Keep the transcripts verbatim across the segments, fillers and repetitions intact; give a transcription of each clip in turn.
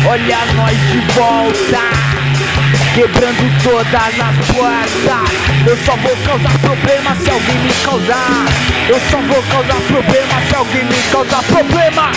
olha nós de volta, quebrando todas as portas. Eu só vou causar problema se alguém me causar. Eu só vou causar problema se alguém me causar problema.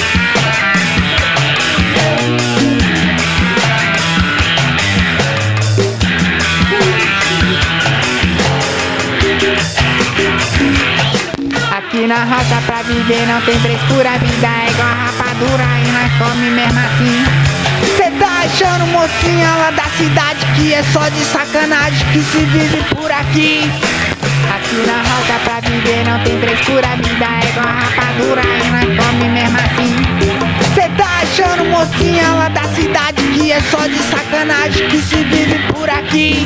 Aqui na roça pra viver não tem frescura. A vida é igual rapadura e nós come mesmo assim. Cê tá achando, mocinha lá da cidade, que é só de sacanagem que se vive por aqui? Aqui na roça pra viver não tem frescura. A vida é igual rapadura e nós come mesmo assim. Cê tá achando, mocinha lá da cidade, que é só de sacanagem que se vive por aqui?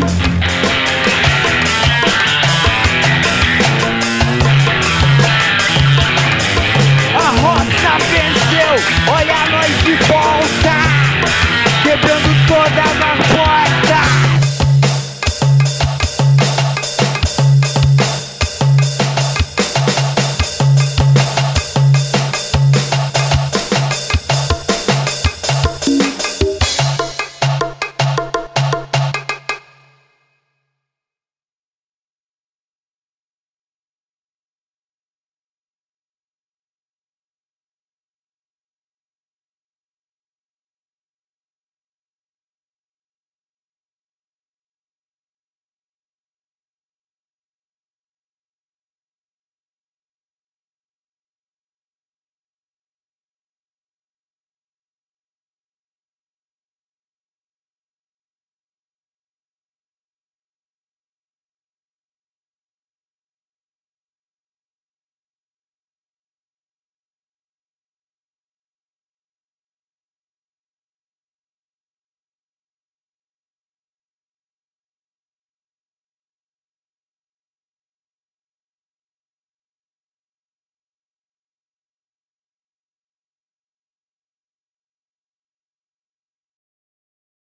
A roça venceu, olha nós de volta.